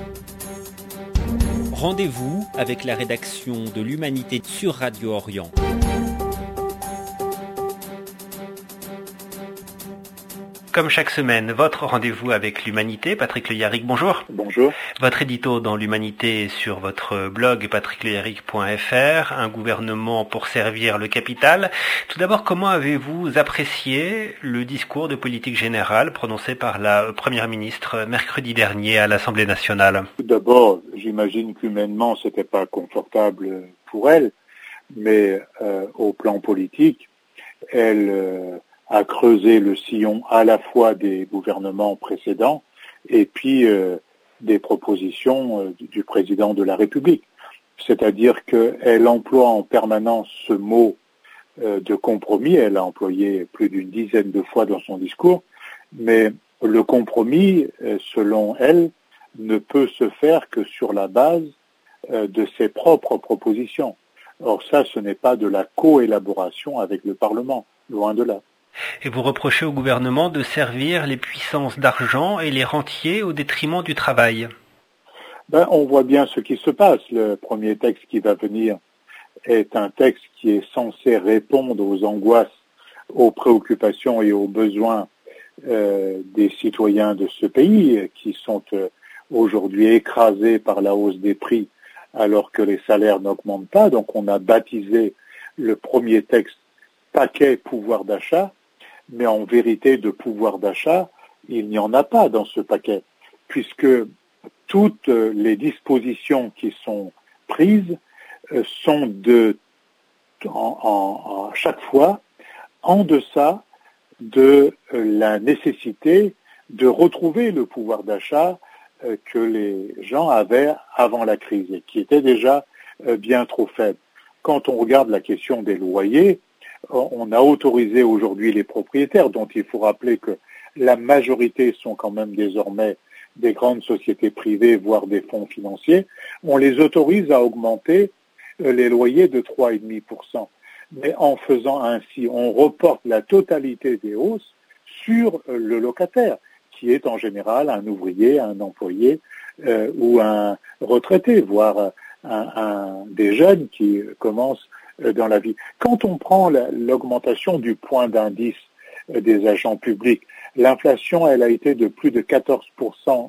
Rendez-vous avec la rédaction de l'Humanité sur Radio Orient. Comme chaque semaine, votre rendez-vous avec l'Humanité. Patrick Le Yarrick, bonjour. Bonjour. Votre édito dans l'Humanité sur votre blog patrickleyarrick.fr, un gouvernement pour servir le capital. Tout d'abord, comment avez-vous apprécié le discours de politique générale prononcé par la Première ministre mercredi dernier à l'Assemblée nationale? Tout d'abord, j'imagine qu'humainement, c'était pas confortable pour elle, mais au plan politique, elle a creusé le sillon à la fois des gouvernements précédents et puis des propositions du président de la République. C'est-à-dire qu'elle emploie en permanence ce mot de compromis, elle a employé plus d'une dizaine de fois dans son discours, mais le compromis, selon elle, ne peut se faire que sur la base de ses propres propositions. Or ça, ce n'est pas de la coélaboration avec le Parlement, loin de là. Et vous reprochez au gouvernement de servir les puissances d'argent et les rentiers au détriment du travail. On voit bien ce qui se passe. Le premier texte qui va venir est un texte qui est censé répondre aux angoisses, aux préoccupations et aux besoins des citoyens de ce pays qui sont aujourd'hui écrasés par la hausse des prix alors que les salaires n'augmentent pas. Donc on a baptisé le premier texte paquet pouvoir d'achat, mais en vérité de pouvoir d'achat, il n'y en a pas dans ce paquet, puisque toutes les dispositions qui sont prises sont à chaque fois en deçà de la nécessité de retrouver le pouvoir d'achat que les gens avaient avant la crise et qui était déjà bien trop faible. Quand on regarde la question des loyers, on a autorisé aujourd'hui les propriétaires, dont il faut rappeler que la majorité sont quand même désormais des grandes sociétés privées, voire des fonds financiers, on les autorise à augmenter les loyers de 3,5%. Mais en faisant ainsi, on reporte la totalité des hausses sur le locataire, qui est en général un ouvrier, un employé ou un retraité, voire des jeunes qui commencent dans la vie. Quand on prend l'augmentation du point d'indice des agents publics, l'inflation, elle a été de plus de 14%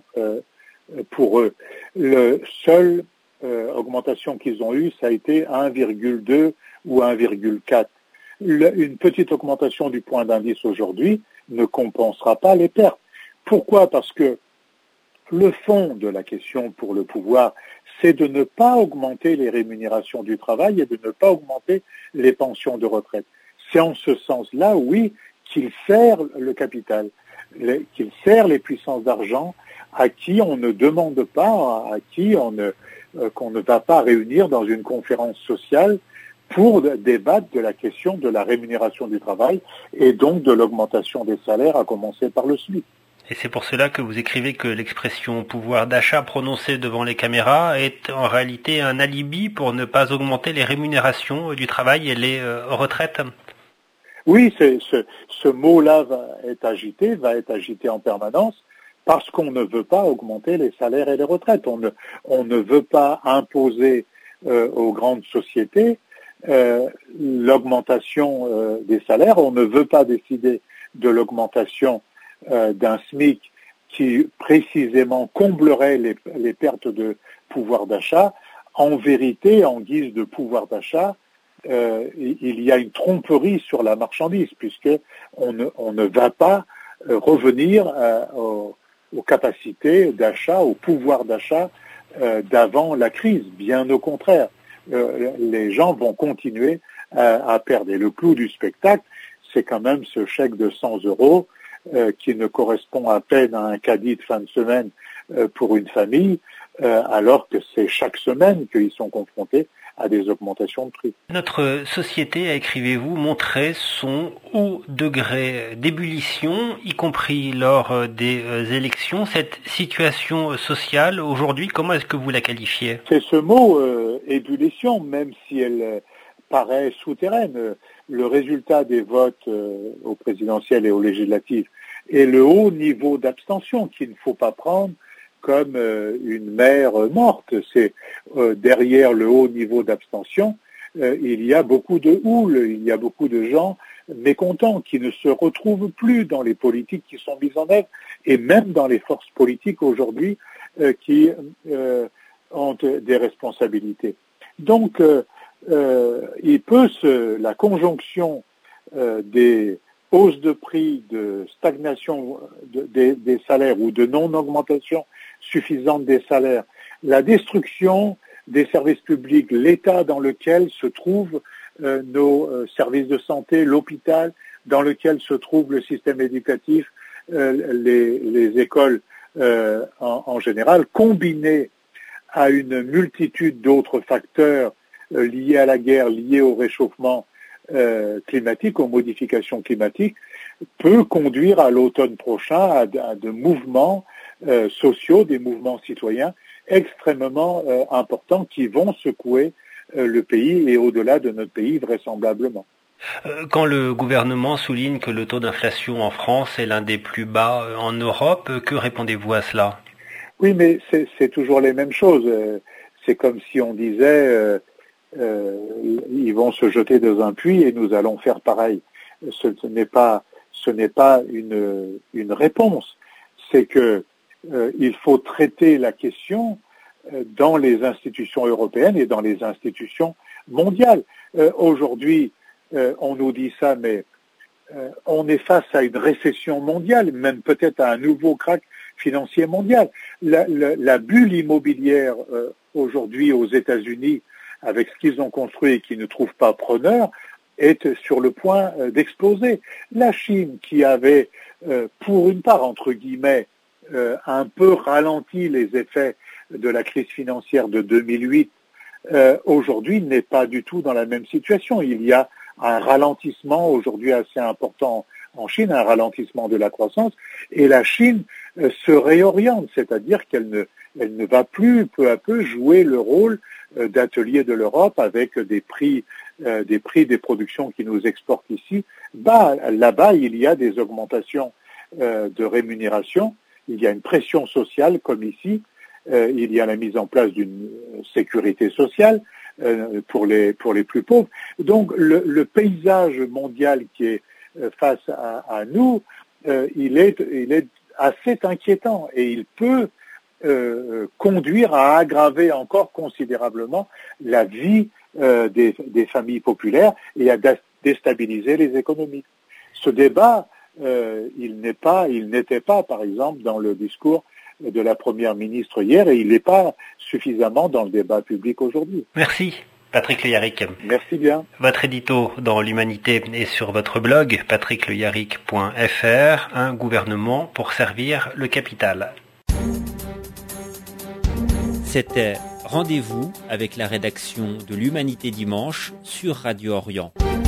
pour eux. Le seul augmentation qu'ils ont eue, ça a été 1,2 ou 1,4. Une petite augmentation du point d'indice aujourd'hui ne compensera pas les pertes. Pourquoi ? Parce que le fond de la question pour le pouvoir, c'est de ne pas augmenter les rémunérations du travail et de ne pas augmenter les pensions de retraite. C'est en ce sens-là, oui, qu'il sert le capital, qu'il sert les puissances d'argent à qui on ne demande pas, à qui qu'on ne va pas réunir dans une conférence sociale pour débattre de la question de la rémunération du travail et donc de l'augmentation des salaires, à commencer par le SMIC. Et c'est pour cela que vous écrivez que l'expression pouvoir d'achat prononcée devant les caméras est en réalité un alibi pour ne pas augmenter les rémunérations du travail et les retraites. Oui, ce mot-là va être agité en permanence parce qu'on ne veut pas augmenter les salaires et les retraites. On ne veut pas imposer aux grandes sociétés l'augmentation des salaires. On ne veut pas décider de l'augmentation d'un SMIC qui précisément comblerait les pertes de pouvoir d'achat. En vérité, en guise de pouvoir d'achat, il y a une tromperie sur la marchandise, puisque on ne va pas revenir aux capacités d'achat, au pouvoir d'achat d'avant la crise. Bien au contraire, les gens vont continuer à perdre. Et le clou du spectacle, c'est quand même ce chèque de 100 € qui ne correspond à peine à un caddie de fin de semaine pour une famille, alors que c'est chaque semaine qu'ils sont confrontés à des augmentations de prix. Notre société, écrivez-vous, montrait son haut degré d'ébullition, y compris lors des élections. Cette situation sociale, aujourd'hui, comment est-ce que vous la qualifiez ? C'est ce mot, ébullition, même si elle paraît souterraine. Le résultat des votes au présidentiel et aux législatives et le haut niveau d'abstention qu'il ne faut pas prendre comme une mer morte. C'est derrière le haut niveau d'abstention, il y a beaucoup de houle, il y a beaucoup de gens mécontents qui ne se retrouvent plus dans les politiques qui sont mises en œuvre et même dans les forces politiques aujourd'hui qui ont des responsabilités. Donc, la conjonction des hausses de prix, de stagnation des salaires ou de non-augmentation suffisante des salaires, la destruction des services publics, l'état dans lequel se trouvent nos services de santé, l'hôpital, dans lequel se trouve le système éducatif, les écoles en général, combiné à une multitude d'autres facteurs liés à la guerre, liés au réchauffement climatique, aux modifications climatiques, peut conduire à l'automne prochain à de mouvements sociaux, des mouvements citoyens extrêmement importants qui vont secouer le pays et au-delà de notre pays vraisemblablement. Quand le gouvernement souligne que le taux d'inflation en France est l'un des plus bas en Europe, que répondez-vous à cela? Oui, mais c'est toujours les mêmes choses. C'est comme si on disait ils vont se jeter dans un puits et nous allons faire pareil. Ce n'est pas une réponse. C'est que il faut traiter la question dans les institutions européennes et dans les institutions mondiales. Aujourd'hui, on nous dit ça, mais on est face à une récession mondiale, même peut-être à un nouveau krach financier mondial. La bulle immobilière aujourd'hui aux États-Unis, avec ce qu'ils ont construit et qui ne trouve pas preneur, est sur le point d'exploser. La Chine, qui avait, pour une part, entre guillemets, un peu ralenti les effets de la crise financière de 2008, aujourd'hui n'est pas du tout dans la même situation. Il y a un ralentissement aujourd'hui assez important en Chine, un ralentissement de la croissance, et la Chine se réoriente, c'est-à-dire qu'elle ne va plus peu à peu jouer le rôle d'atelier de l'Europe avec des prix des productions qui nous exportent ici. Là-bas, il y a des augmentations de rémunération, il y a une pression sociale comme ici, il y a la mise en place d'une sécurité sociale pour les plus pauvres. Donc le paysage mondial qui est face à nous, il est assez inquiétant et il peut conduire à aggraver encore considérablement la vie des familles populaires et à déstabiliser les économies. Ce débat, il n'était pas, par exemple, dans le discours de la Première ministre hier et il n'est pas suffisamment dans le débat public aujourd'hui. Merci. Patrick Le Yarrick. Merci bien. Votre édito dans l'Humanité est sur votre blog patrickleyarrick.fr, un gouvernement pour servir le capital. C'était Rendez-vous avec la rédaction de l'Humanité dimanche sur Radio Orient.